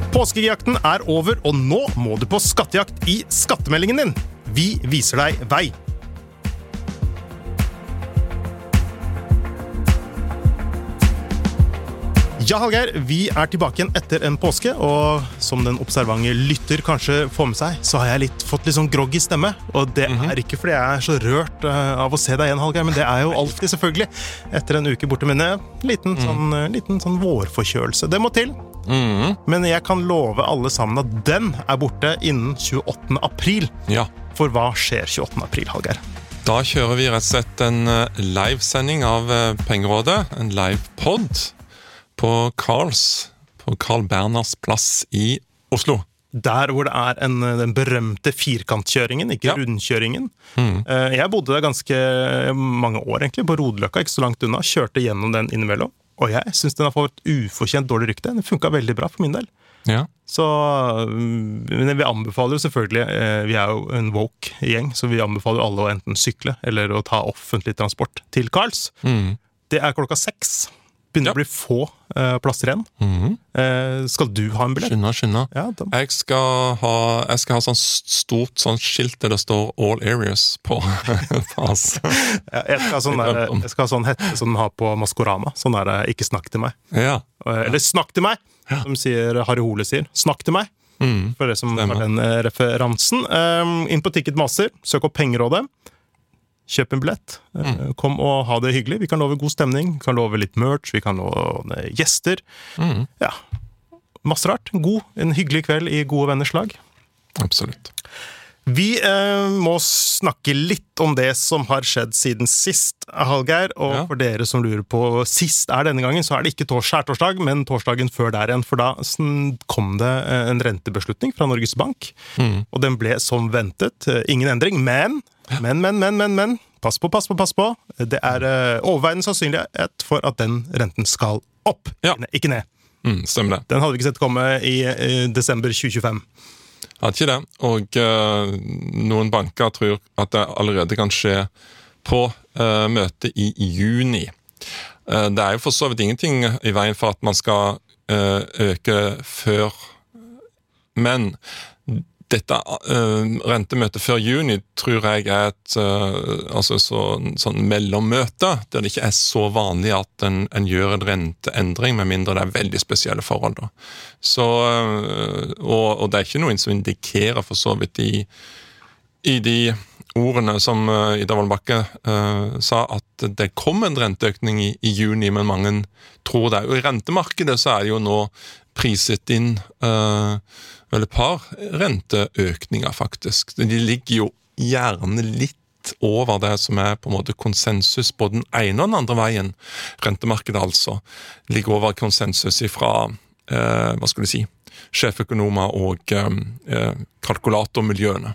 Påskejakten over, og nå må du på skattejakt i skattemeldingen din. Vi viser deg vei. Ja, Hallgeir, vi tilbake igjen etter en påske, og som den observante lytter kanskje får med seg, så har jeg fått litt sånn groggy stemme, og det ikke fordi jeg så rørt av å se deg igjen, Hallgeir, men det jo alltid selvfølgelig etter en uke borte minne, liten sånn vårforkjølelse. Det må til, men jeg kan love alle sammen at den borte innen 28. april. Ja. For hva skjer 28. april, Hallgeir? Da kjører vi rett og slett en livesending av Pengerådet, en live-pod, på Carl Berners plass i Oslo. Der hvor det den berømte firkantkjøringen, ikke rundkjøringen. Jeg bodde der ganske mange år egentlig, på Rodeløkka, ikke så langt unna, kjørte gjennom den innimellom, og jeg synes den har fått ufortjent dårlig rykte. Den funket veldig bra for min del. Ja. Så men vi anbefaler jo selvfølgelig, vi jo en woke gjeng, så vi anbefaler alle å enten sykle eller å ta offentlig transport til Carls. Det klokka 6. Begynner å bli få plasser igjen. Skal du ha en billett? Skynda. Ja, jeg skal ha sånn stort sånn skilt der det står All Areas på. Jeg skal ha sånn hette som den har på Maskorama. Sånn ikke snakk til meg. Ja. Eller snakk til meg, som Harry Hole sier. Snakk til meg. For det som var den referansen. Inn på Ticketmaster, søk opp Pengerådet. Kjøp en billett, kom og ha det hyggelig. Vi kan love god stemning, vi kan love litt merch, vi kan love gjester. Ja, masse rart. En hyggelig kveld i gode venners lag. Absolutt. Vi må snakke litt om det som har skjedd siden sist, Hallgeir, og for dere som lurer på sist denne gangen, så det ikke skjærtorsdag, men torsdagen før der igjen, for da kom det en rentebeslutning fra Norges Bank, og den ble som ventet. Ingen endring, men pass på. Det overveiende sannsynlighet for at den renten skal opp, ikke ned. Stemmer det. Den hadde vi ikke sett komme i desember 2025. Hadde ikke det, og noen banker tror at det allerede kan skje på møte i juni. Det jo for så vidt ingenting i veien for at man skal øke før, men dette rentemøtet før juni tror jeg et sånn mellommøte, der det ikke så vanlig at en gjør en renteendring, med mindre det veldig spesielle forhold. Da. Så, og det ikke noe som indikerer for så vidt i de ordene som Ida Wolden Bakke sa, at det kom en renteøkning i juni, men mange tror det. Og i rentemarkedet så det jo nå priset inn vel et par renteøkninger faktisk. De ligger jo gjerne litt over det som på en måte konsensus på den ene og den andre veien. Rentemarkedet altså ligger over konsensus ifra, hva skal du si, sjeføkonomer og kalkulatormiljøene.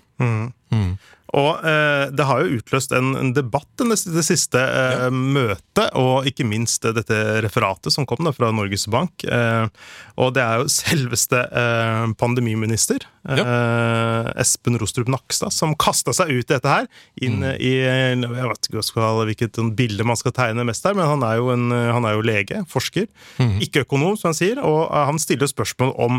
Og det har jo utløst en debatt det siste møtet, og ikke minst dette referatet som kom fra Norges Bank. Og det jo selveste pandemiminister, Espen Rostrup Nakstad, som kastet seg ut i dette her, inn i, jeg vet ikke hvilket bilde man skal tegne mest her, men han jo lege, forsker, ikke økonom, som han sier, og han stiller spørsmål om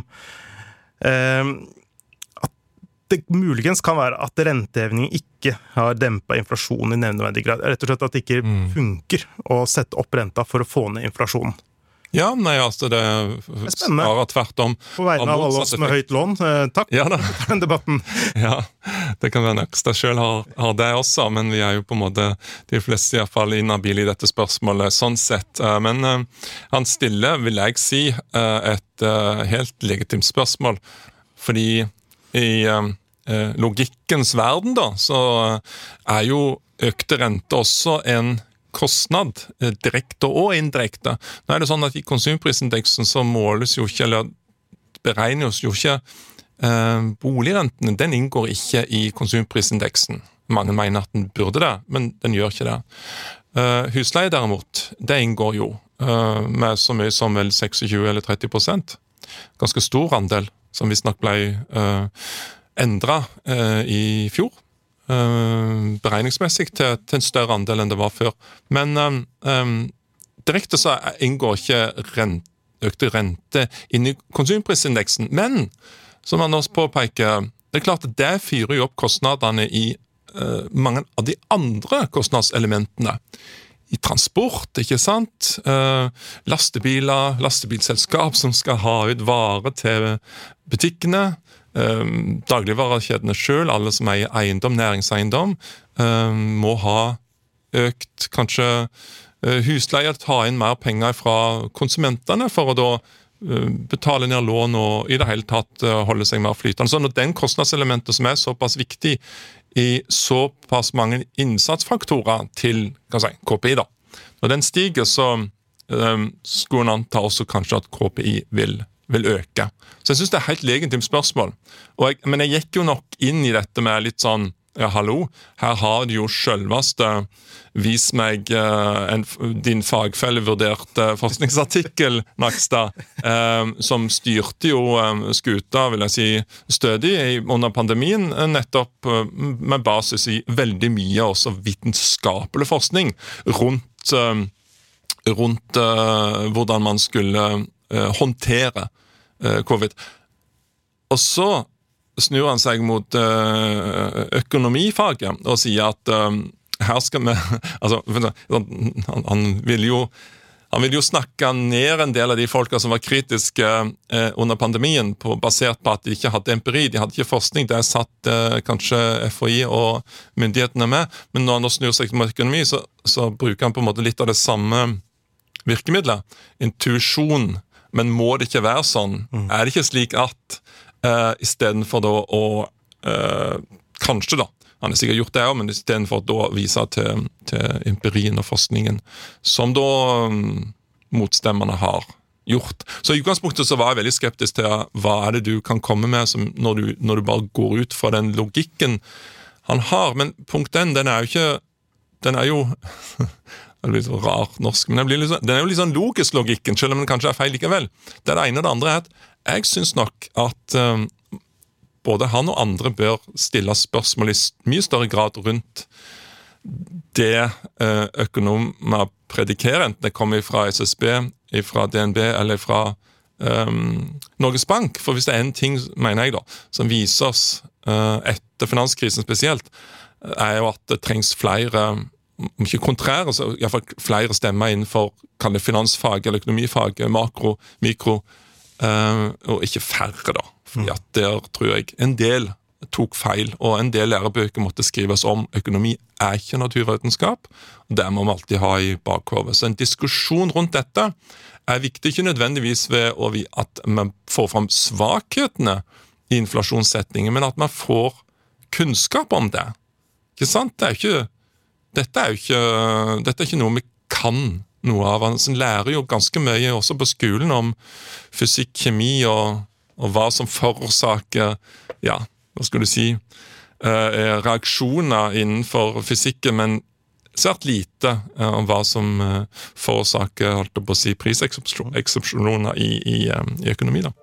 det muligens kan være at rentehevningen ikke har dempet inflasjonen i nevneverdig grad. Rett og slett at det ikke funker å sette opp renta for å få ned inflasjonen. Ja, nei, altså det svarer tvert om. På vegne av alle oss med høyt lån, takk for den debatten. Ja, det kan være Nakstad selv har det også, men vi jo på en måte, de fleste i hvert fall inhabile i dette spørsmålet, sånn sett. Men han stiller, vil jeg si, et helt legitimt spørsmål, fordi i logikkens verden da, så jo økte rente også en kostnad, direkte og indirekte. Nå det sånn at i konsumprisindeksen så måles jo ikke, eller beregnes jo ikke boligrenten, den inngår ikke i konsumprisindeksen. Mange mener at den burde det, men den gjør ikke det. Husleie derimot, det inngår jo med så mye som vel 26 eller 30%. Ganske stor andel, som visstnok ble endret i fjor, beregningsmessig til en større andel enn det var før. Men direkte så inngår ikke økte rente inn i konsumprisindeksen. Men, som han også påpeker, det er klart at det fyrer jo opp kostnadene i mange av de andre kostnadselementene. I transport, ikke sant? Lastebiler, lastebilselskap som skal ha ut varer til butikkene, dagligvarekjedene selv, alle som eier eiendom, næringseiendom, må ha økt kanskje husleier, ta inn mer penger fra konsumentene for å da betale ned lån og i det hele tatt holde seg mer flytende. Så når den kostnadselementet som er såpass viktig i såpass mange innsatsfaktorer til KPI da, når den stiger så skulle man anta også kanskje at KPI vil øke. Så jeg synes det er helt legitimt spørsmål. Men jeg gikk jo nok inn i dette med litt sånn, ja, hallo, her har du jo selveste vis meg din fagfelle vurderte forskningsartikkel, Nakstad, som styrte jo skuta, vil jeg si, stødig under pandemien, nettopp med basis i veldig mye også vitenskapelig forskning rundt hvordan man skulle håndtere covid. Og så snur han seg mot økonomifaget og sier at her skal vi altså, han vil jo snakke ned en del av de folka som var kritiske under pandemien basert på at de ikke hadde empiri, de hadde ikke forskning, det satt kanskje FHI og myndighetene med, men når han snur seg mot økonomi så bruker han på en måte litt av det samme virkemidlet, intuisjon, men må det ikke være sånn? Er det ikke slik at i stedet for da å kanskje da, han har sikkert gjort det også, men i stedet for da vise til empirien og forskningen som da motstemmerne har gjort. Så i utgangspunktet så var jeg veldig skeptisk til hva er det du kan komme med som når du bare går ut fra den logikken han har, men punkt 1, den er jo det blir så rar norsk, men den er jo litt sånn logisk logikken, selv om den kanskje er feil likevel. Det er det ene, og det andre er at jeg synes nok at både han og andre bør stille spørsmål i mye større grad rundt det økonomer predikerer, enten det kommer fra SSB, fra DNB eller fra Norges Bank. For hvis det er en ting, mener jeg da, som viser oss etter finanskrisen spesielt, er jo at det trengs flere ikke kontrære, så i hvert fall flere stemmer innenfor finansfag eller økonomifag, makro, mikro, og ikke færre da. Fordi at der tror jeg en del tok feil, og en del lærebøker måtte skrives om. Økonomi er ikke naturvitenskap, og det må man alltid ha i bakhodet. Så en diskusjon rundt dette er viktig, ikke nødvendigvis ved at man får fram svakhetene i inflasjonssetningen, men at man får kunnskap om det. Ikke sant? Dette er ikke noe vi kan noe av. Han lærer jo ganske mye også på skolen om fysikk, kjemi og hva som forårsaker, ja, hva skal du si, reaksjoner innenfor fysikken, men svært lite om hva som forårsaker, holdt på å si, priseksepsjoner i økonomi da.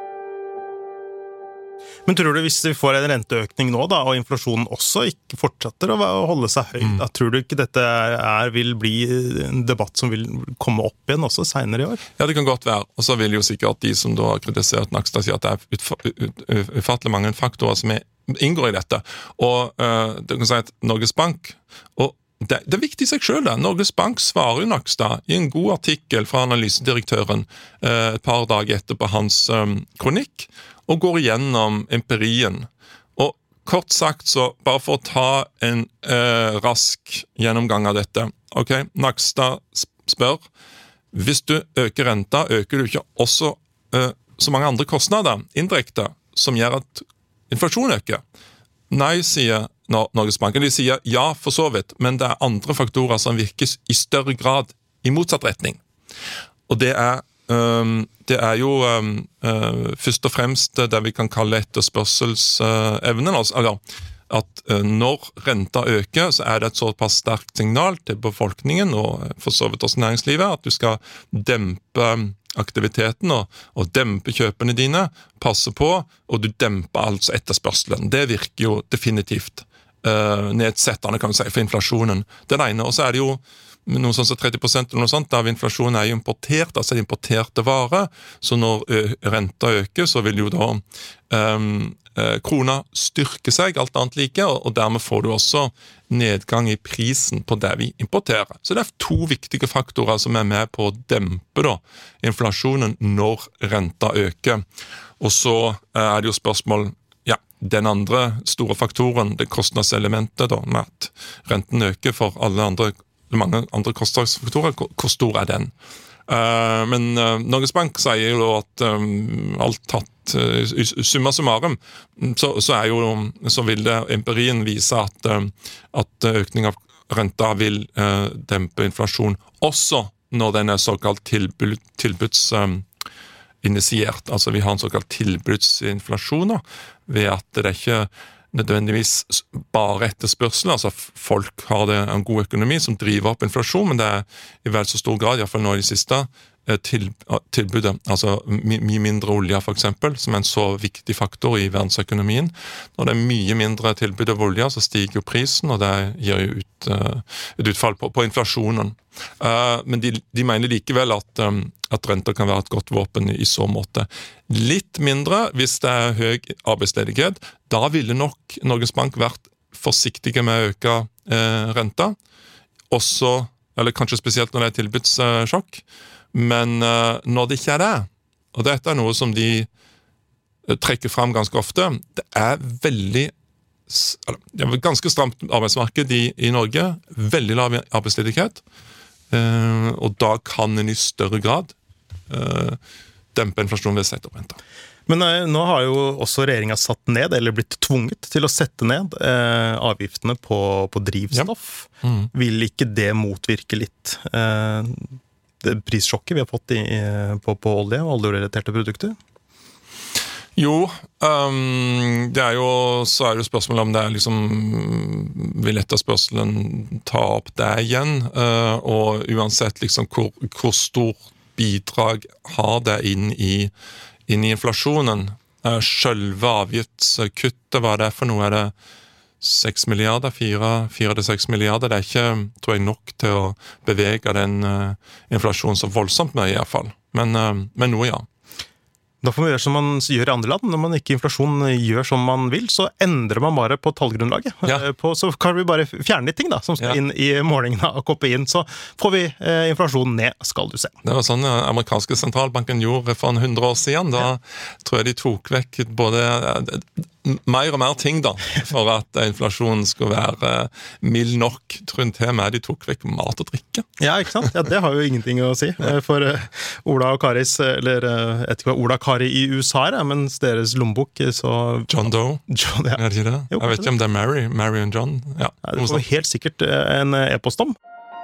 Men tror du hvis vi får en renteøkning nå da, og inflasjonen også ikke fortsetter å holde seg høy, da tror du ikke dette vil bli en debatt som vil komme opp igjen også senere i år? Ja, det kan godt være. Og så vil jo sikkert de som da har kritisert Nakstad si at det er ufattelig mange faktorer som inngår i dette. Og det kan si at Norges Bank, og det er viktig i seg selv da. Norges Bank svarer jo Nakstad i en god artikkel fra analysedirektøren et par dager etter på hans kronikk, og går igjennom empirien. Og kort sagt, så bare for å ta en rask gjennomgang av dette. Ok, Nakstad spør, hvis du øker renta, øker du ikke også så mange andre kostnader, indirekte, som gjør at inflasjonen øker? Nei, sier Norges Bank. De sier ja, for så vidt, men det er andre faktorer som virkes i større grad i motsatt retning. Og det er jo først og fremst det vi kan kalle etterspørselsevnen, altså at når renta øker, så er det et såpass sterkt signal til befolkningen og for så vidt også næringslivet, at du skal dempe aktiviteten og dempe kjøpene dine, passe på, og du demper altså etterspørselen. Det virker jo definitivt nedsettende, kan vi si, for inflasjonen. Det ene, og så er det jo noe sånn som 30% eller noe sånt, av inflasjonen er jo importert, altså importerte varer, så når renta øker, så vil jo da krona styrke seg, alt annet like, og dermed får du også nedgang i prisen på det vi importerer. Så det er 2 viktige faktorer som er med på å dempe da, inflasjonen når renta øker. Og så er det jo spørsmål, den andre store faktoren, det kostnadselementet da, med at renten øker for mange andre kostnadsfaktorer, hvor stor er den? Men Norges Bank sier jo at alt tatt summa summarum, så vil det empirien vise at økning av renta vil dempe inflasjon, også når den er såkalt initiert, altså vi har en såkalt tilbudsinflasjon ved at det er ikke nødvendigvis bare etterspørsel, altså folk har en god økonomi som driver opp inflasjon, men det er i vel så stor grad, i hvert fall nå i det siste, tilbudet, altså mye mindre olje for eksempel, som er en så viktig faktor i verdensøkonomien. Når det er mye mindre tilbud av olje, så stiger jo prisen, og det gir jo et utfall på inflasjonen. Men de mener likevel at renter kan være et godt våpen i så måte. Litt mindre hvis det er høy arbeidsledighet. Da ville nok Norges Bank vært forsiktige med å øke renta, også, eller kanskje spesielt når det er tilbudssjokk. Men når det ikke er det, og dette er noe som de trekker fram ganske ofte, det er ganske stramt arbeidsmarked i Norge, veldig lav arbeidsledighet, og da kan en i større grad dempe inflasjonen ved å sette opp renta. Men nå har jo også regjeringen satt ned, eller blitt tvunget til å sette ned avgiftene på drivstoff. Ja. Vil ikke det motvirke litt det prissjokket vi har fått på olje og oljerelaterte produkter? Jo, det er jo spørsmålet om det er liksom vil etterspørselen ta opp det igjen, og uansett liksom hvor stor bidrag har det inn i inflasjonen. Selve avgiftskuttet, hva det er for noe, er det 6 milliarder, 4-6 milliarder, det er ikke, tror jeg, nok til å bevege den inflasjonen så voldsomt mye i hvert fall. Men noe, ja. Da får man gjøre som man gjør i andre land. Når man ikke inflasjon gjør som man vil, så endrer man bare på tallgrunnlaget. Ja. Så kan vi bare fjerne litt ting da, som skal inn i målingene av KPI-en, så får vi inflasjonen ned, skal du se. Det var sånn amerikanske sentralbanken gjorde for 100 år siden. Da tror jeg de tok vekk både mer og mer ting da, for at inflasjonen skulle være mild nok. Tror jeg til meg de tok vekk mat og drikke. Ja, ikke sant? Ja, det har jo ingenting å si. For Ola og Karis, eller jeg vet ikke hva Ola og Kari i USA er, mens deres lommebok, så... John Doe, ja. Er det ikke det? Jo, jeg vet ikke om det er Mary og John. Ja, det får helt sikkert en e-post om.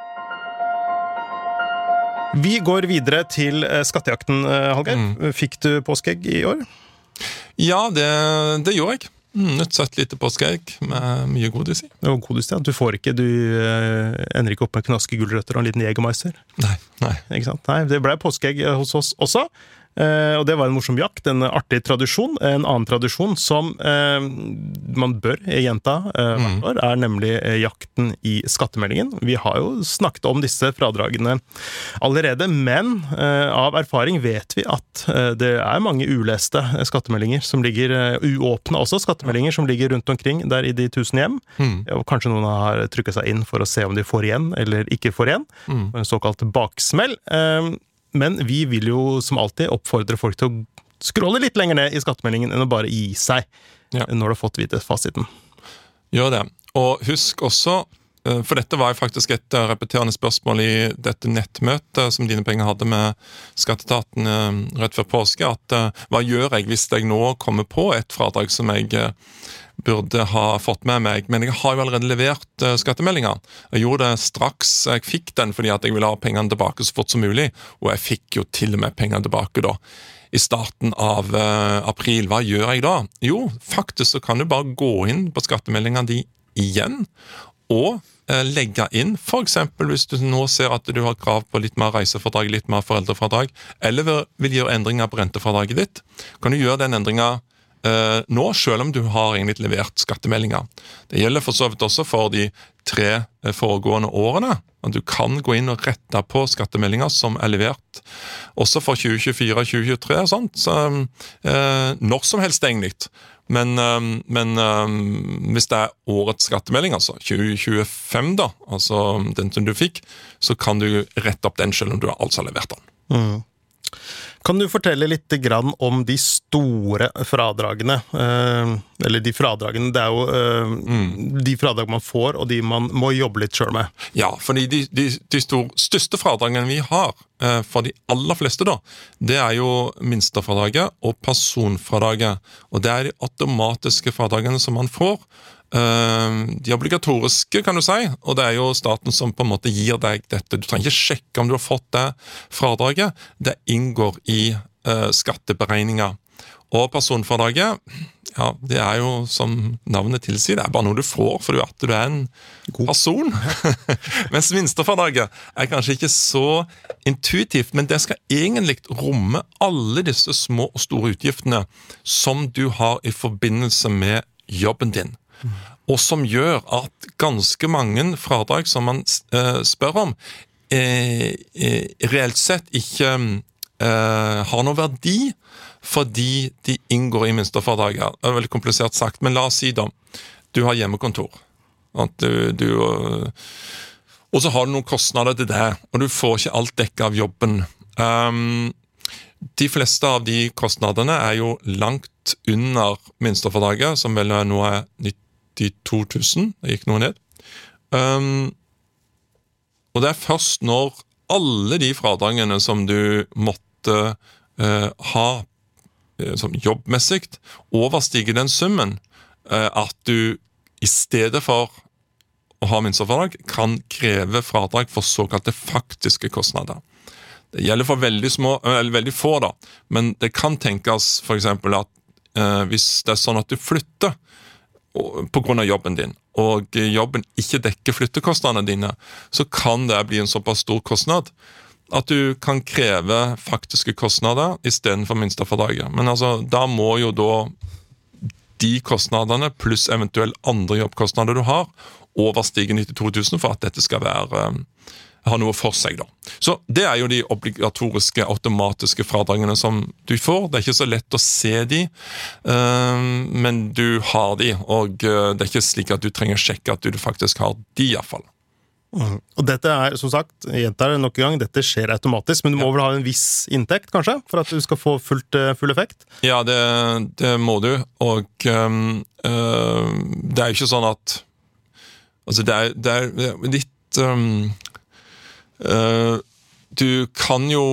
Vi går videre til skattejakten, Hallgeir. Fikk du påskeegg i år? Ja, det gjorde jeg. Et søtt lite påskeegg med mye godis i. Det var godis, ja. Du ender ikke opp med knaske gulrøtter og en liten jegermeiser. Nei. Ikke sant? Nei, det ble påskeegg hos oss også. Og det var en morsom jakt, en artig tradisjon. En annen tradisjon som man bør gjenta hvert år, er nemlig jakten i skattemeldingen. Vi har jo snakket om disse fradragene allerede, men av erfaring vet vi at det er mange uleste skattemeldinger som ligger, uåpne også skattemeldinger som ligger rundt omkring der i de 1000 hjem. Og kanskje noen har trykket seg inn for å se om de får igjen eller ikke får igjen. En såkalt baksmell. Men vi vil jo som alltid oppfordre folk til å scrolle litt lenger ned i skattemeldingen enn å bare gi seg når du har fått vite fasiten. Gjør det. Og husk også, for dette var jo faktisk et repeterende spørsmål i dette nettmøtet som Dine Penger hadde med Skatteetaten rett før påske, at hva gjør jeg hvis jeg nå kommer på et fradrag som jeg burde ha fått med meg, men jeg har jo allerede levert skattemeldinger. Jeg gjorde det straks jeg fikk den, fordi at jeg ville ha pengene tilbake så fort som mulig, og jeg fikk jo til og med pengene tilbake da, i starten av april. Hva gjør jeg da? Jo, faktisk så kan du bare gå inn på skattemeldingene de igjen, og legge inn, for eksempel hvis du nå ser at du har krav på litt mer reisefradrag, litt mer foreldrefradrag, eller vil gjøre endringer på rentefradraget ditt, kan du gjøre den endringen nå, selv om du har egentlig levert skattemeldinger. Det gjelder for så vidt også for de 3 foregående årene. Du kan gå inn og rette på skattemeldinger som levert også for 2024 og 2023 og sånt, så når som helst egentlig. Men hvis det årets skattemelding, altså 2025 da, altså den som du fikk, så kan du rette opp den selv om du altså har levert den. Kan du fortelle litt grann om de store fradragene? Eller de fradragene, det jo de fradrag man får, og de man må jobbe litt selv med. Ja, fordi de største fradragene vi har, for de aller fleste da, det jo minstefradraget og personfradraget. Og det de automatiske fradragene som man får, de obligatoriske kan du si, og det jo staten som på en måte gir deg dette. Du trenger ikke sjekke om du har fått det fradraget. Det inngår i skatteberegninger. Og personfradraget, ja, det jo som navnet tilsier, det bare noe du får fordi at du en person. Mens minstefradraget kanskje ikke så intuitivt, men det skal egentlig romme alle disse små og store utgiftene som du har i forbindelse med jobben din. Og som gjør at ganske mange fradrag som man spør om reelt sett ikke har noen verdi fordi de inngår i minstefradraget. Det veldig komplisert sagt, men la oss si da, du har hjemmekontor. Og så har du noen kostnader til det, og du får ikke alt dekket av jobben. De fleste av de kostnadene jo langt under minstefradraget, som vel nå 92 000, det gikk noe ned. Og det først når alle de fradragene som du måtte ha som jobbmessig overstiger den summen, at du i stedet for å ha minstefradrag kan kreve fradrag for såkalte faktiske kostnader. Det gjelder for veldig få da, men det kan tenkes for eksempel at hvis det sånn at du flytter på grunn av jobben din, og jobben ikke dekker flyttekostnadene dine, så kan det bli en såpass stor kostnad at du kan kreve faktiske kostnader i stedet for minstefradraget. Men altså, da må jo da de kostnadene pluss eventuelt andre jobbkostnader du har overstige 92 000 for at dette skal ha noe for seg da. Så det jo de obligatoriske automatiske fradragene som du får. Det ikke så lett å se de, men du har de, og det ikke slik at du trenger sjekke at du faktisk har de i hvert fall. Og dette som sagt, gjentar nok en gang, dette skjer automatisk, men du må vel ha en viss inntekt, kanskje, for at du skal få full effekt? Ja, det må du, og det jo ikke sånn at altså det litt du kan jo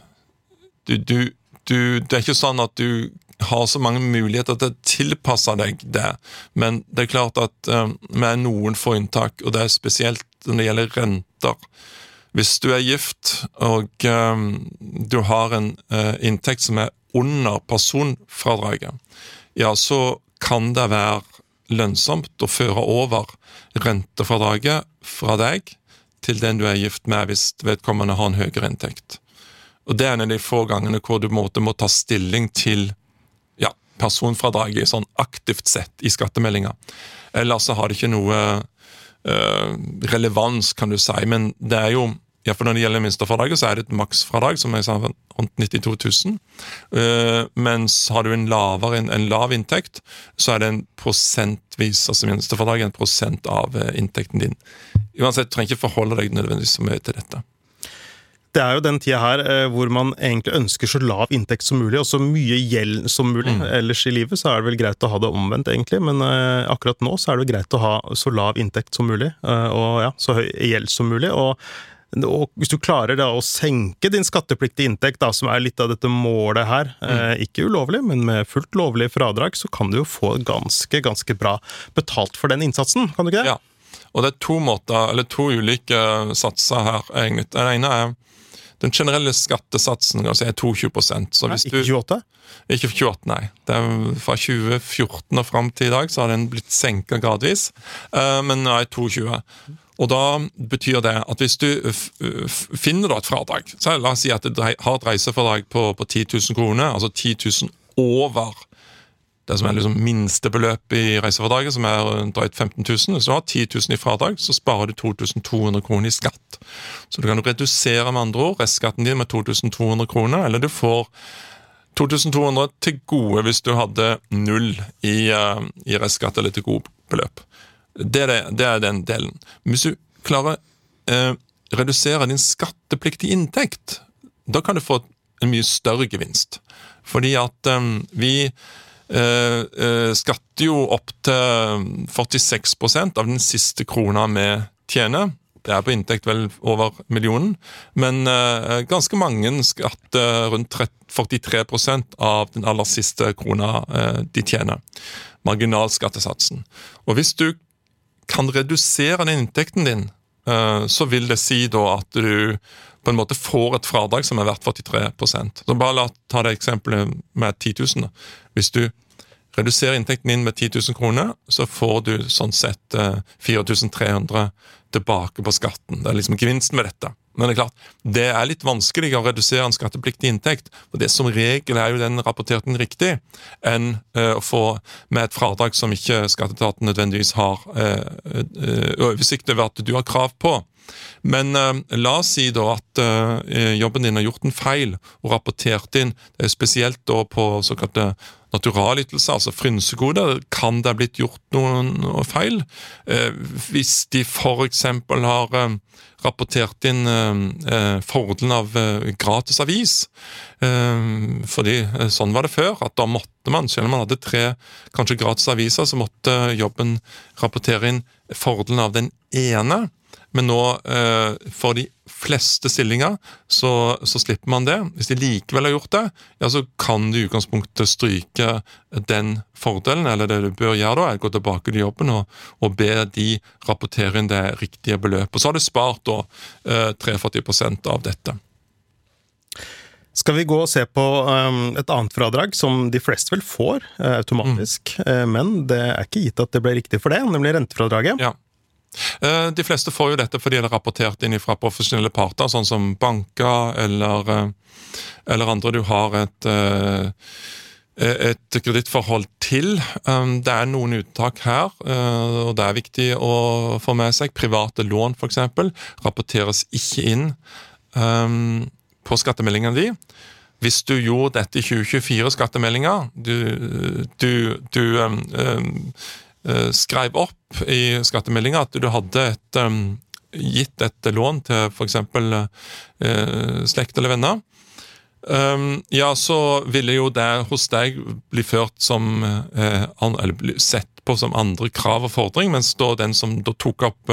det ikke sånn at du har så mange muligheter til å tilpasse deg det, men det klart at med noen få unntak, og det spesielt når det gjelder renter. Hvis du gift, og du har en inntekt som under personfradraget, ja, så kan det være lønnsomt å føre over rentefradraget fra deg til den du gift med hvis vedkommende har en høyere inntekt. Og det en av de få gangene hvor du må ta stilling til personfradraget sånn aktivt sett i skattemeldinger. Ellers så har det ikke noe relevans, kan du si, men det jo, for når det gjelder minstefradraget, så det et maksfradrag, som jeg sa, rundt 92 000, mens har du en lav inntekt, så det en prosentvis, altså minstefradraget en prosent av inntekten din. Uansett, du trenger ikke forholde deg nødvendigvis så mye til dette. Det jo den tida her hvor man egentlig ønsker så lav inntekt som mulig, og så mye gjeld som mulig. Ellers i livet så det vel greit å ha det omvendt egentlig, men akkurat nå så det jo greit å ha så lav inntekt som mulig, og så høy gjeld som mulig, og hvis du klarer da å senke din skattepliktige inntekt, da, som litt av dette målet her, ikke ulovlig, men med fullt lovlig fradrag, så kan du jo få ganske bra betalt for den innsatsen, kan du ikke det? Ja, og det to måter, eller to ulike satser her, egentlig. Den ene den generelle skattesatsen altså 22%. Så hvis ikke 28? Ikke 28, nei. Det fra 2014 og frem til i dag, så har den blitt senket gradvis, men nå 22. Og da betyr det at hvis du finner da et fradrag, så la oss si at du har et reisefradrag på 10 000 kroner, altså 10 000 over det som liksom minste beløp i reisefradraget, som drøyt 15 000. Hvis du har 10 000 i fradrag, så sparer du 2200 kroner i skatt. Så du kan redusere med andre ord restskatten din med 2200 kroner, eller du får 2200 til gode hvis du hadde 0 i restskatt eller til gode beløp. Det den delen. Hvis du klarer redusere din skattepliktige inntekt, da kan du få en mye større gevinst. Fordi at vi skatter jo opp til 46% av den siste krona vi tjener. Det på inntekt vel over millionen, men ganske mange skatter rundt 43% av den aller siste krona de tjener. Marginalskattesatsen. Og hvis du kan redusere den inntekten din, så vil det si da at du på en måte får et fradrag som verdt 43%. Så bare ta det eksempelet med 10 000. Hvis du reduserer inntekten din med 10 000 kroner, så får du sånn sett 4300 tilbake på skatten. Det liksom gevinsten med dette. Men det klart, det litt vanskelig å redusere en skattepliktig inntekt, for det som regel jo den rapportert riktig, enn å få med et fradrag som ikke skatteetaten nødvendigvis har oversikt over at du har krav på. Men la oss si da at jobben din har gjort en feil og rapportert inn, det spesielt da på såkalte naturalytelser, altså frynsegoder, kan det ha blitt gjort noen feil. Hvis de for eksempel har rapportert inn fordelen av gratis avis, fordi sånn var det før, at da måtte man, selv om man hadde 3 kanskje gratis aviser, så måtte jobben rapportere inn fordelen av den ene. Men nå, for de fleste stillinger, så slipper man det. Hvis de likevel har gjort det, ja, så kan du i utgangspunktet stryke den fordelen, eller det du bør gjøre da, gå tilbake til jobben og be de rapportere inn det riktige beløpet. Og så har du spart da 43% av dette. Skal vi gå og se på et annet fradrag som de fleste vel får automatisk, men det ikke gitt at det ble riktig for det, nemlig rentefradraget. Ja. De fleste får jo dette fordi det rapportert inn fra profesjonelle parter, sånn som banker eller andre du har et kredittforhold til. Det noen uttak her, og det viktig å få med seg. Private lån for eksempel rapporteres ikke inn på skattemeldingen din. Hvis du gjorde dette i 2024 skattemeldinger, du skrev opp i skattemeldingen at du hadde gitt et lån til for eksempel slekt eller venner, ja, så ville jo det hos deg bli ført som eller bli sett på som andre krav og fordring, mens da den som da tok opp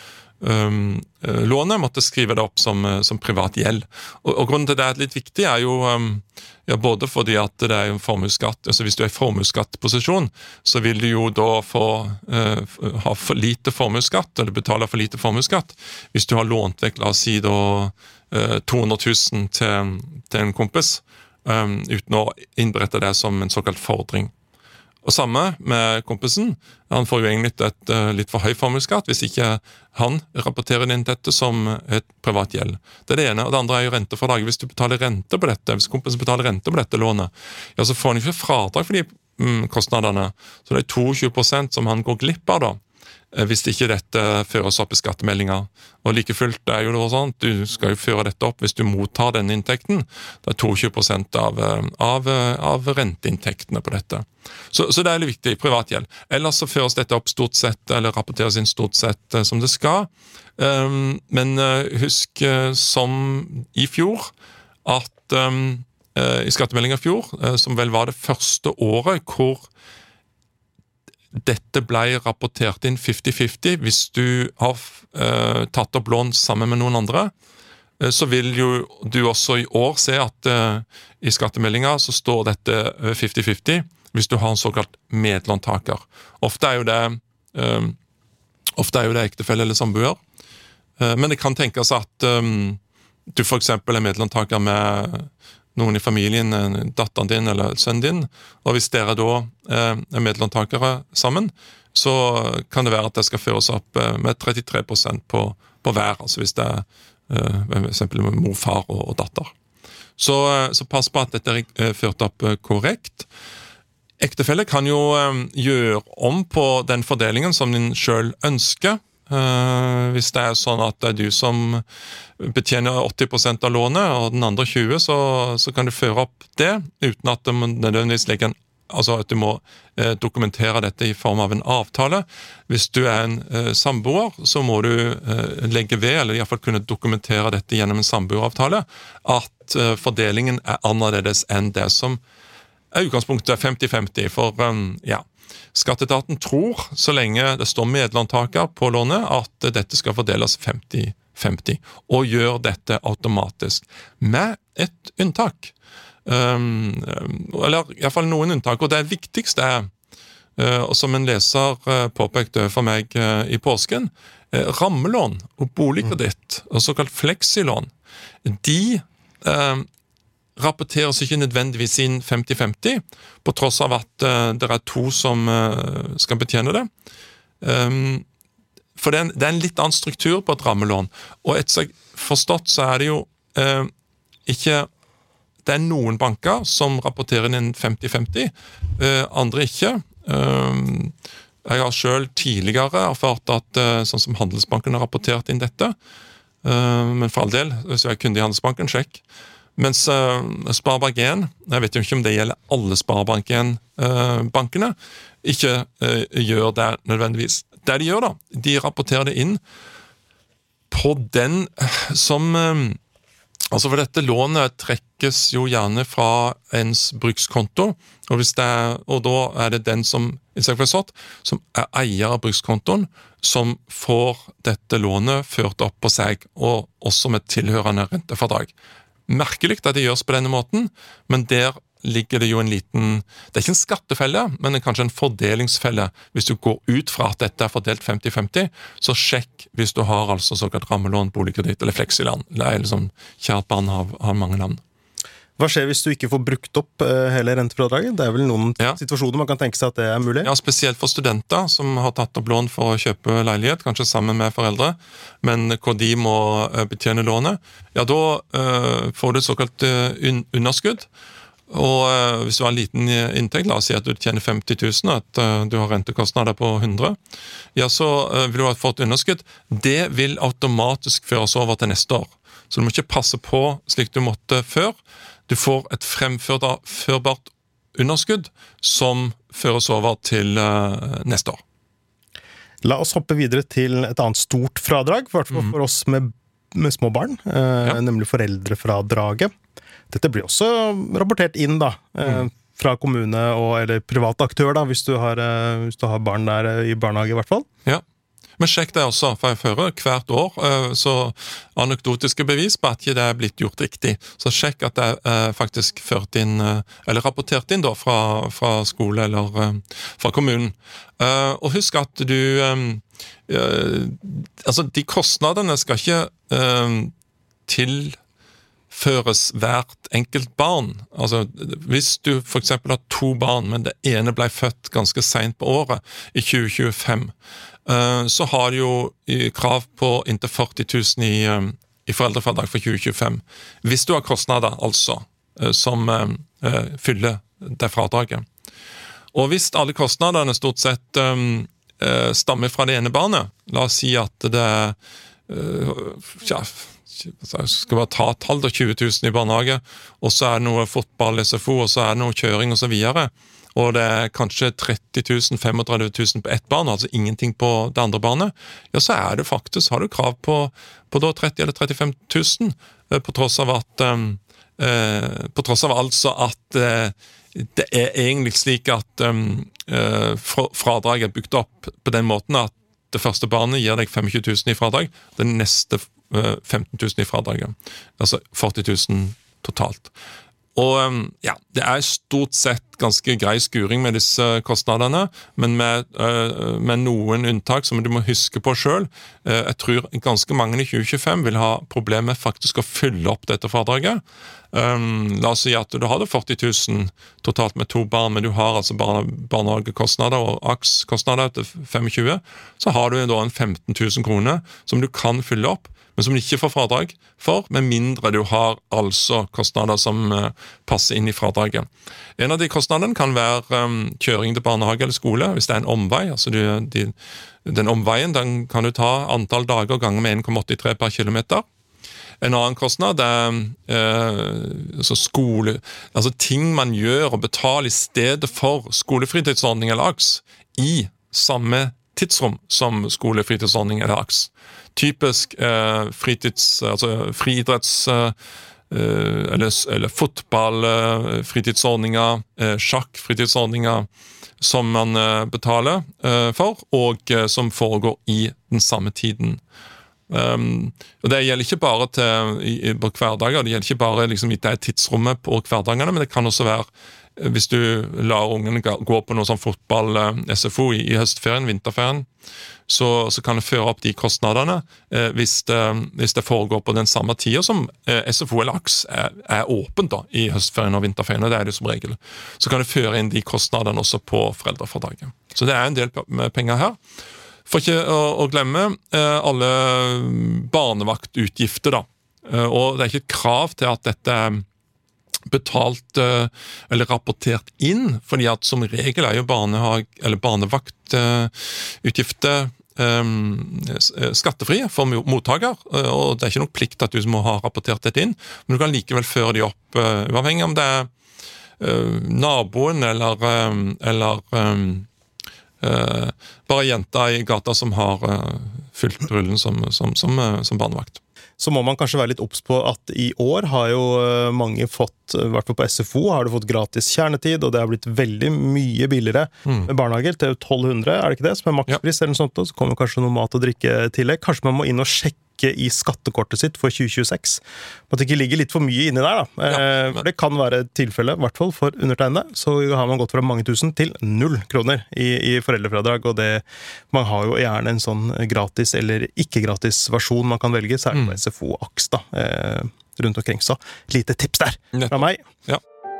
lånet måtte skrive det opp som privat gjeld. Og grunnen til det litt viktig jo ja, både fordi at det en formuesskatt, altså hvis du i formuesskattposisjon, så vil du jo da ha for lite formuesskatt, eller betale for lite formuesskatt, hvis du har lånt vekk, la oss si da 200 000 til en kompis, uten å innberette det som en såkalt fordring. Og samme med kompisen, han får jo egentlig et litt for høy formuesskatt hvis ikke han rapporterer inn dette som et privat gjeld. Det det ene, og det andre jo rentefradrag. Hvis du betaler rente på dette, hvis kompisen betaler rente på dette lånet, ja, så får han ikke fradrag for de kostnadene. Så det 22% som han går glipp av da, hvis ikke dette føres opp i skattemeldinger. Og like fullt jo det sånn, du skal jo føre dette opp hvis du mottar denne inntekten. Det 22% av renteinntektene på dette. Så det litt viktig, privat gjeld. Ellers så føres dette opp stort sett, eller rapporteres inn stort sett som det skal. Men husk som i fjor, at i skattemeldingen i fjor, som vel var det første året hvor dette ble rapportert inn 50-50 hvis du har tatt opp lån sammen med noen andre, så vil jo du også i år se at i skattemeldingen så står dette 50-50 hvis du har en såkalt medlåntaker. Ofte jo det ektefelle eller samboer, men det kan tenkes at du for eksempel medlåntaker med noen i familien, datteren din eller sønnen din, og hvis dere da medlåntakere sammen, så kan det være at det skal føres opp med 33% på hver, altså hvis det for eksempel mor, far og datter. Så pass på at dette ført opp korrekt. ektefelle kan jo gjøre om på den fordelingen som din selv ønsker. Hvis det sånn at det du som betjener 80% av lånet, og den andre 20%, så kan du føre opp det, uten at det nødvendigvis legger altså at du må dokumentere dette i form av en avtale. Hvis du en samboer, så må du legge ved, eller i hvert fall kunne dokumentere dette gjennom en samboeravtale, at fordelingen annerledes enn det som utgangspunktet 50-50, for skatteetaten tror, så lenge det står medlåntaker på lånet, at dette skal fordeles 50-50, og gjør dette automatisk, med et unntak. Eller i hvert fall noen unntak, og det viktigste og som en leser påpekte for meg i påsken, rammelån og boligkreditt, og såkalt fleksilån, de rapporteres ikke nødvendigvis inn 50-50, på tross av at det to som skal betjene det. For det en litt annen struktur på et rammelån, og etter jeg forstått så det jo ikke, det noen banker som rapporterer inn 50-50, andre ikke. Jeg har selv tidligere erfart at sånn som Handelsbanken har rapportert inn dette, men for all del, hvis jeg er kunde i Handelsbanken, sjekk. Mens Sparebank 1, jeg vet jo ikke om det gjelder alle Sparebank 1-bankene, ikke gjør det nødvendigvis. Det de gjør da, de rapporterer det inn på den som, altså for dette lånet trekkes jo gjerne fra ens brukskonto, og, og da det den som, som eier av brukskontoen, som får dette lånet ført opp på seg, og også med tilhørende rentefradrag. Merkelig at det gjøres på denne måten, men der ligger det jo en liten, det ikke en skattefelle, men kanskje en fordelingsfelle. Hvis du går ut fra at dette fordelt 50-50, så sjekk hvis du har altså såkalt rammelån, boligkreditt eller fleksilån. Det liksom, kjært barn har mange navn. Hva skjer hvis du ikke får brukt opp hele rentefradraget? Det vel noen situasjoner man kan tenke seg at det mulig? Ja, spesielt for studenter som har tatt opp lån for å kjøpe leilighet, kanskje sammen med foreldre, men hvor de må betjene lånet. Ja, da får du et såkalt underskudd, og hvis du har en liten inntekt, la oss si at du tjener 50 000, at du har rentekostnader på 100, ja, så vil du ha fått underskudd. Det vil automatisk føres over til neste år. Så du må ikke passe på slik du måtte før. Du får et fremførbart underskudd som føres over til neste år. La oss hoppe videre til et annet stort fradrag, for oss med små barn, nemlig foreldrefradraget. Dette blir også rapportert inn da, fra kommune eller privat aktør, da, hvis du har barn der i barnehage i hvert fall. Ja. Men sjekk det også, for jeg fører hvert år, så anekdotiske bevis på at det ikke blitt gjort riktig. Så sjekk at det faktisk ført inn, eller rapportert inn da, fra skole eller fra kommunen. Og husk at du, altså de kostnadene skal ikke tilføres hvert enkelt barn. Altså, hvis du for eksempel har 2 barn, men det ene ble født ganske sent på året, i 2025, så har du jo krav på inntil 40 000 i foreldrefradrag for 2025. Hvis du har kostnader, altså, som fyller det fradraget. Og hvis alle kostnadene stort sett stammer fra det ene barnet, la oss si at det skal bare ta et halvt av 20 000 i barnehage, og så det noe fotball, SFO, og så det noe kjøring og så videre, og det kanskje 30 000, 35 000 på ett barn, altså ingenting på det andre barnet, ja, så det faktisk, har du krav på da 30 eller 35 000, på tross av at altså at det egentlig slik at fradraget bygd opp på den måten at det første barnet gir deg 25 000 i fradrag, det neste 15 000 i fradraget, altså 40 000 totalt. Og ja, det stort sett ganske grei skuring med disse kostnadene, men med noen unntak som du må huske på selv. Jeg tror ganske mange i 2025 vil ha problemer med faktisk å fylle opp dette fradraget. La oss si at du hadde 40 000 totalt med 2 barn, men du har altså barnehagekostnader og AKS-kostnader til 25, så har du da en 15 000 kroner som du kan fylle opp, men som du ikke får fradrag for, med mindre du har altså kostnader som passer inn i fradraget. En av de Ekstrakostnaden kan være kjøring til barnehage eller skole, hvis det en omvei. Altså den omveien den kan du ta antall dager ganger med 1,83 per kilometer. En annen kostnad altså ting man gjør og betaler i stedet for skolefritidsordning eller AKS i samme tidsrom som skolefritidsordning eller AKS. Typisk friidretts eller fotball fritidsordninger, sjakk fritidsordninger som man betaler for, og som foregår i den samme tiden. Og det gjelder ikke bare på hverdager, det gjelder ikke bare liksom, i det tidsrommet på hverdagene, men det kan også være hvis du lar ungene gå på noe sånn fotball, SFO i høstferien, vinterferien, så kan det føre opp de kostnadene hvis det foregår på den samme tida som SFO eller AKS er åpent da, i høstferien og vinterferien, og det er det som regel. Så kan det føre inn de kostnadene også på foreldrefradraget. Så det er en del penger her. For ikke å glemme alle barnevaktutgifter da. Og det er ikke et krav til at dette er betalt eller rapportert inn, fordi at som regel er jo barnevaktutgifter skattefrie for mottaker, og det er ikke noe plikt at du må ha rapportert dette inn, men du kan likevel føre de opp, uavhengig om det er naboen eller bare jenta i gata som har fylt rullen som barnevakt. Så må man kanskje være litt obs på at i år har jo mange fått, i hvert fall på SFO, har du fått gratis kjernetid, og det har blitt veldig mye billigere med barnehager til 1200, er det ikke det, som er makspris eller noe sånt, og så kommer kanskje noe mat og drikke tillegg. Kanskje man må inn og sjekke i skattekortet sitt for 2026. At det ikke ligger litt for mye inni der da. For det kan være et tilfelle, i hvert fall for undertegnede, så har man gått fra mange tusen til 0 kroner i foreldrefradrag, og man har jo gjerne en sånn gratis eller ikke gratis versjon man kan velge, særlig på SFO og AKS da, rundt omkring. Så lite tips der fra meg. Ja.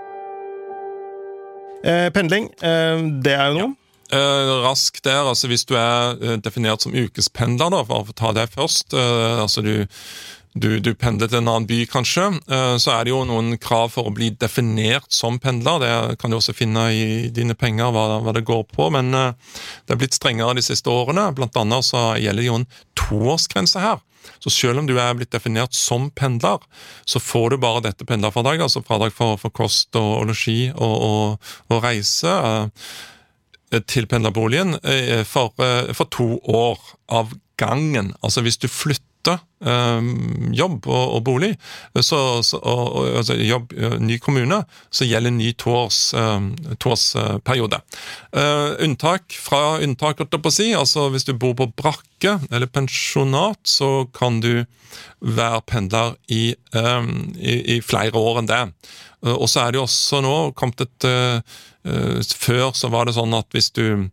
Pendling, det er jo noe. Raskt der, altså hvis du er definert som ukespendler da, for å ta det først, altså du pendler til en annen by kanskje, så er det jo noen krav for å bli definert som pendler, det kan du også finne i dine penger hva det går på, men det er blitt strengere de siste årene, blant annet så gjelder det jo en 2-årsgrense her. Så selv om du er blitt definert som pendler, så får du bare dette pendlerfradraget, altså fradrag for kost og logi og reise, til pendlerboligen for 2 år av gangen. Altså hvis du flytter jobb og bolig, altså jobb, ny kommune, så gjelder ny 2-årsperiode. Unntak, altså hvis du bor på brakke eller pensjonat, så kan du være pendler i flere år enn det. Og så er det jo også nå kommet før så var det sånn at hvis du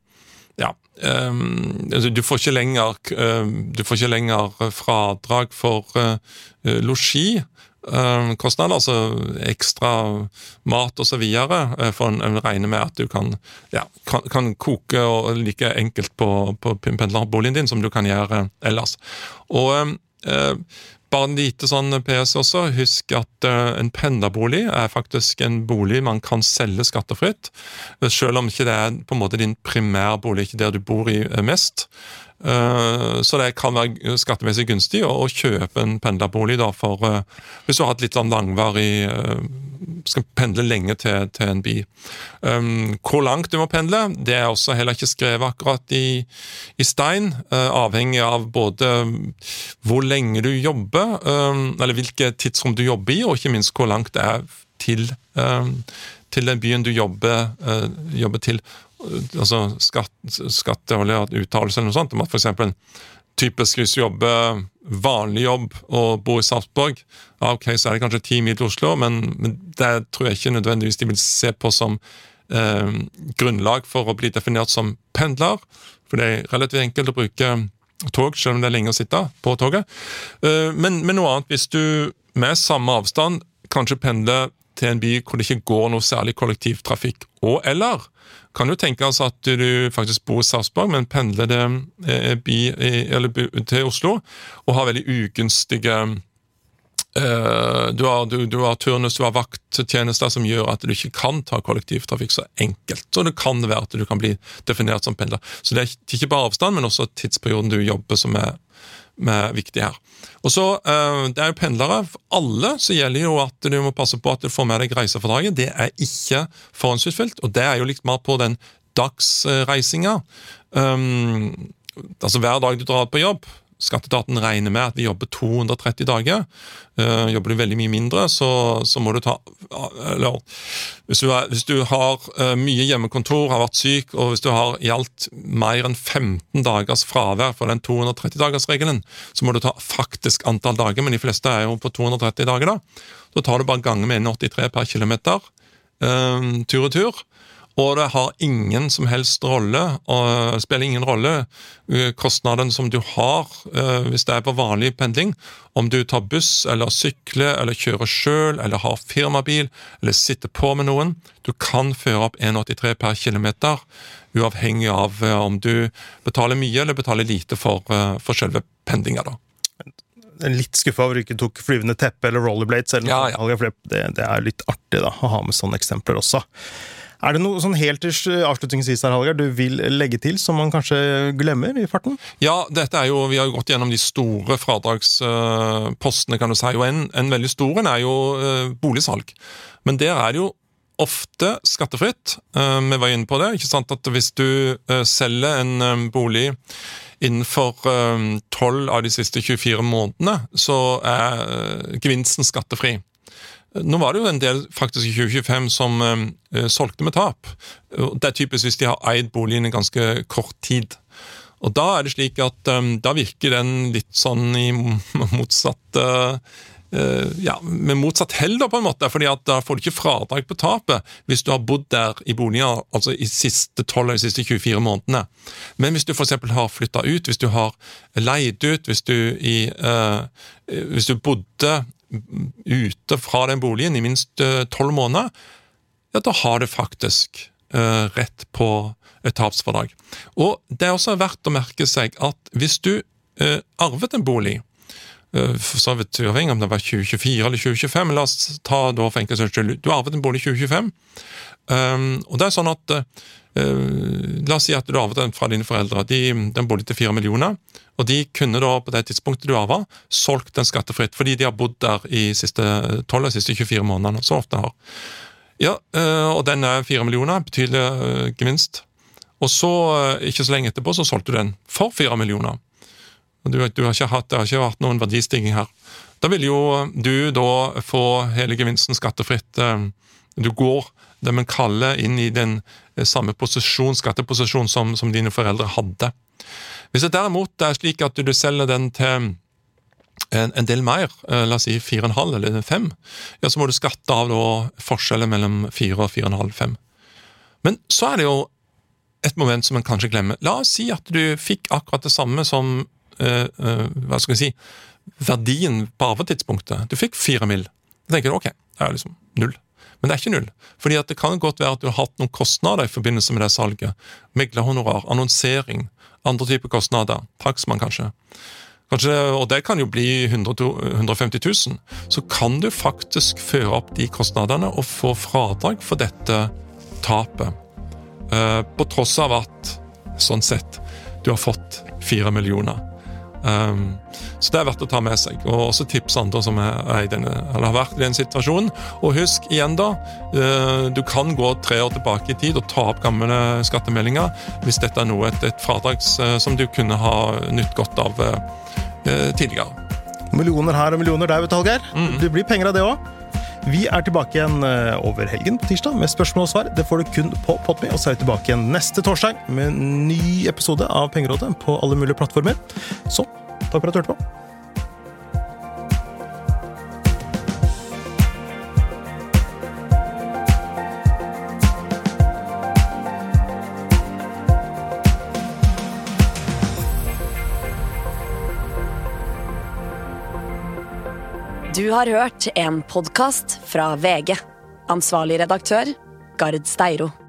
du får ikke lenger fradrag for logi kostnader, altså ekstra mat og så videre, for en regner med at du kan koke og like enkelt på pendlerboligen din som du kan gjøre ellers. Og bare en lite sånn PS også, husk at en pendlerbolig er faktisk en bolig man kan selge skattefritt, selv om ikke det er på en måte din primærbolig, ikke der du bor i mest. Så det kan være skattemessig gunstig å kjøpe en pendlerbolig da, for hvis du har hatt litt sånn langvarig skal pendle lenge til en by. Hvor langt du må pendle, det er også heller ikke skrevet akkurat i stein, avhengig av både hvor lenge du jobber, eller hvilke tidsrom du jobber i, og ikke minst hvor langt det er til den byen du jobber til. Altså skatt eller uttalelse eller noe sånt, om at for eksempel typisk hvis du jobber vanlig jobb og bor i Sarpsborg, ok, så er det kanskje 10 mil til Oslo, men det tror jeg ikke nødvendigvis de vil se på som grunnlag for å bli definert som pendler, for det er relativt enkelt å bruke tog, selv om det er lenge å sitte på toget. Men noe annet, hvis du med samme avstand kanskje pendler til en by hvor det ikke går noe særlig kollektivtrafikk, eller kan du tenke altså at du faktisk bor i Sarpsborg, men pendler til Oslo, og har veldig ugunstige Du har turnus, du har vakttjenester som gjør at du ikke kan ta kollektivtrafikk så enkelt. Så det kan være at du kan bli definert som pendler. Så det er ikke bare avstand, men også tidsperioden du jobber som er viktig her. Og så, det er jo pendlere. For alle så gjelder jo at du må passe på at du får med deg reisefordraget. Det er ikke forhåndsutfylt, og det er jo litt mer på den dagsreisinga. Altså hver dag du drar på jobb, Skatteetaten regner med at vi jobber 230 dager. Jobber du veldig mye mindre, så må du ta... Eller, hvis du har mye hjemmekontor, har vært syk, og hvis du har i alt mer enn 15 dagers fravær for den 230-dagers-regelen, så må du ta faktisk antall dager, men de fleste er jo på 230 dager da. Så tar du bare gange med 1,83 per kilometer, tur og tur, og det har ingen som helst rolle, og spiller ingen rolle kostnaden som du har hvis det er på vanlig pendling, om du tar buss, eller sykler, eller kjører selv, eller har firmabil, eller sitter på med noen. Du kan føre opp 1,83 per kilometer, uavhengig av om du betaler mye eller betaler lite for selve pendlinga da. Litt skuffet over at du ikke tok flyvende teppe eller rollerblades, eller noe sånt. Det er litt artig da, å ha med sånne eksempler også. Er det noe sånn helt til avslutningsvis her, Hallgeir, du vil legge til som man kanskje glemmer i farten? Ja, dette er jo, vi har jo gått gjennom de store fradragspostene, kan du si, og en veldig stor er jo boligsalg. Men der er det jo ofte skattefritt. Vi var inne på det, ikke sant, at hvis du selger en bolig innenfor 12 av de siste 24 månedene, så er gevinsten skattefri. Nå var det jo en del faktisk i 2025 som solgte med tap. Det er typisk hvis de har eid boligen i ganske kort tid. Og da er det slik at da virker den litt sånn i motsatt med motsatt hell da på en måte, fordi at da får du ikke fradrag på tapet hvis du har bodd der i boligen, altså i siste 12 eller siste 24 månedene. Men hvis du for eksempel har flyttet ut, hvis du har leid ut, hvis du bodde ute fra den boligen i minst 12 måneder, ja, da har det faktisk rett på et tapsfradrag. Og det er også verdt å merke seg at hvis du arvet en bolig, så vet du om det var 2024 eller 2025, la oss ta da for enkelt skyld, du arvet en bolig i 2025, og det er sånn at la oss si at du arvet den fra dine foreldre, den bolig til 4 millioner, og de kunne da på det tidspunktet du arvet, solgt den skattefritt, fordi de har bodd der i siste 12 eller siste 24 månedene, så ofte har. Ja, og den er 4 millioner, betydelig gevinst. Og så, ikke så lenge etterpå, så solgte du den for 4 millioner. Og det har ikke vært noen verdistigning her. Da vil jo du da få hele gevinsten skattefritt. Du går det man kaller inn i den samme skatteposisjon som dine foreldre hadde. Hvis det derimot er slik at du selger den til en del mer, la oss si 4,5 eller 5, ja, så må du skatte av da forskjellen mellom 4 og 4,5, 5. Men så er det jo et moment som man kanskje glemmer. La oss si at du fikk akkurat det samme som hva skal jeg si, verdien på arvetidspunktet. Du fikk 4 mil. Da tenker du, ok, det er liksom 0. Men det er ikke 0, fordi at det kan godt være at du har hatt noen kostnader i forbindelse med det salget. Meglerhonorar, annonsering, andre typer kostnader, taksmann kanskje, og det kan jo bli 150 000, så kan du faktisk føre opp de kostnadene og få fradrag for dette tapet. På tross av at, sånn sett, du har fått 4 millioner. Så det er verdt å ta med seg, og også tips andre som har vært i den situasjonen. Og husk igjen da, du kan gå 3 år tilbake i tid og ta opp gamle skattemeldinger hvis dette er et fradrags som du kunne ha nytt godt av tidligere. Millioner her og millioner der, vet du, Hallgeir. Det blir penger av det også. Vi er tilbake igjen over helgen på tirsdag med spørsmål og svar. Det får du kun på Podme, og så er vi tilbake igjen neste torsdag med en ny episode av Pengerådet på alle mulige plattformer. Så, takk for at du hørte på. Du har hørt en podcast fra VG. Ansvarlig redaktør, Gard Steiro.